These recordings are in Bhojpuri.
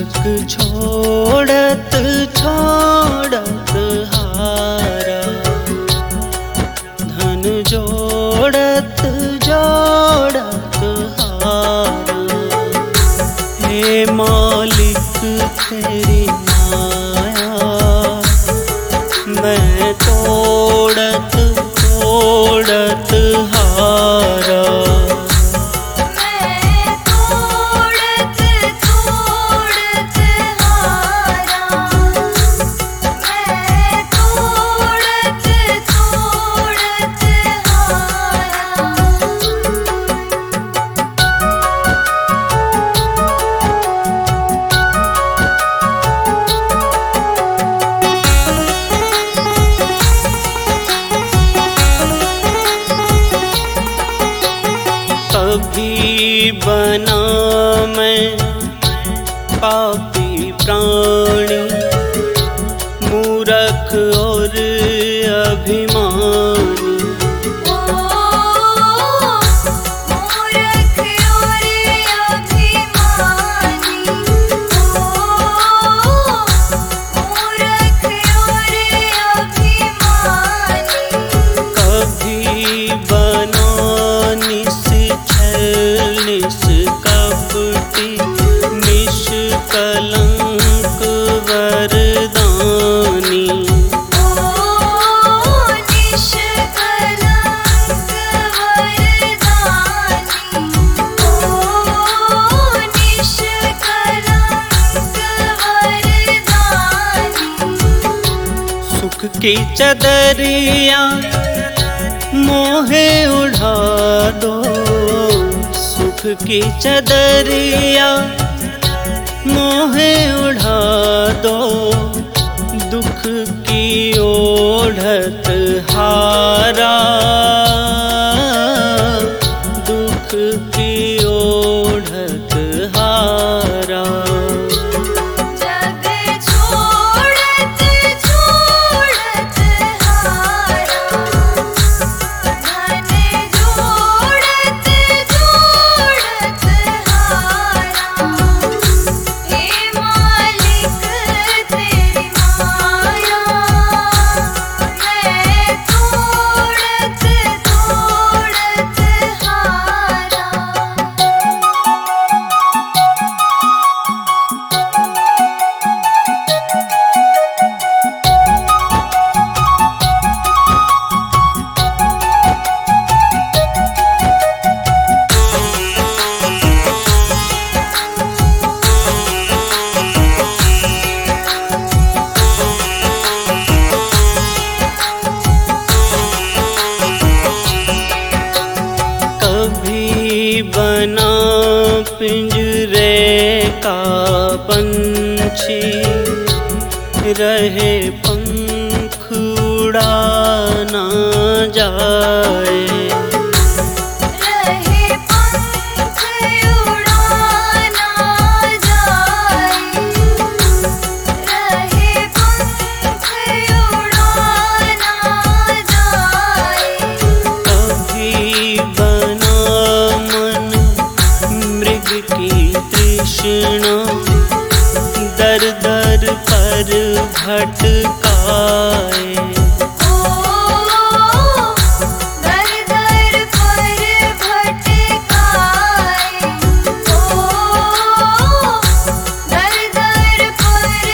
छोड़त छोड़त हारा, धन जोड़त जोड़त हारा। हे मालिक तेरी माया, मैं तोड़त तोड़त हारा। कभी बना मैं पापी प्राणी, मूर्ख और अभिमानी। कभी बना निष्कपटी निष्कलंक वरदानी। सुख की चदरिया मोहे उड़ा दो, सुख की चदरिया मोहे उड़ा दो। दुख की ओढ़त हारा, दुख की ओढ़त हारा। बना पिंजरे का पंछी, रहे पंख उड़ा ना जाए। दर दर पर भटकाए, दर दर पर भटकाए, दर दर पर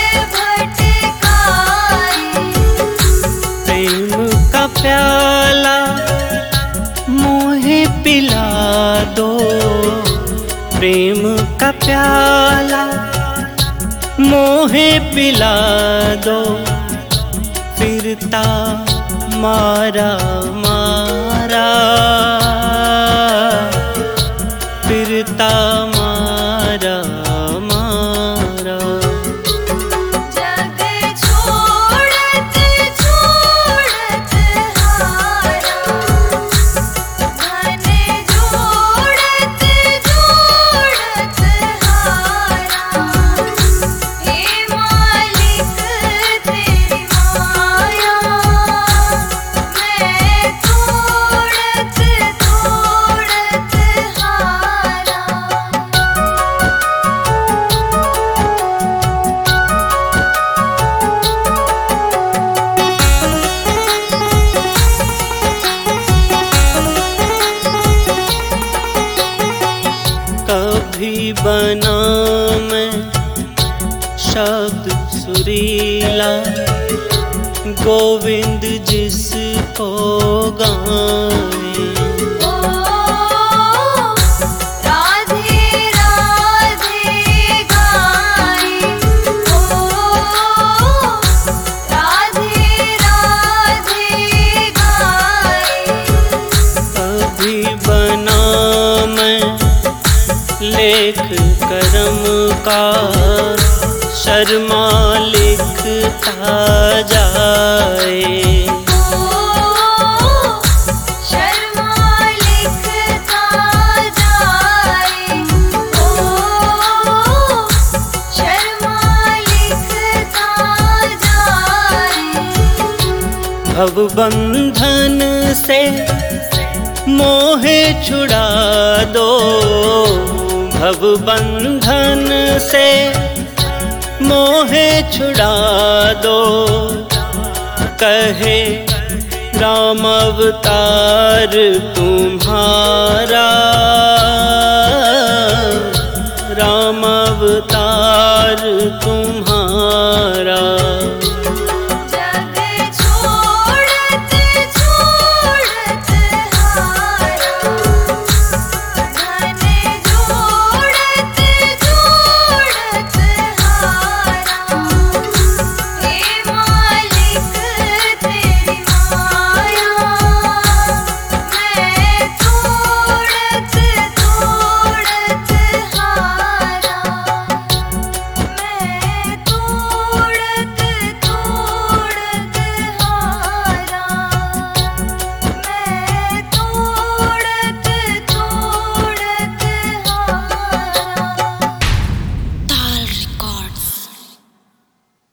भटकाए। प्रेम का प्याला मोहे पिला दो, प्रेम का प्याला मोहे पिला दो। फिरता मारा मारा, फिरता मारा मारा। जग छोड़त छोड़त हारा, धन जोड़त जोड़त हारा। हे मालिक तेरी माया, मैं तोड़त बना मैं शब्द सुरीला, गोविंद जिसको गाए। ओ राधे राधे गाए, ओ राधे राधे गाए। अभी बना मैं लेख करम का, शर्मा लिखता जाए। शर्मा लिखता जाए, शर्मा लिखता जाए। भवबंधन से मोह छुड़ा दो, भवबंधन से मोह छुड़ा दो। कहे राम अवतार तुम्हारा, राम अवतार तुम्हारा।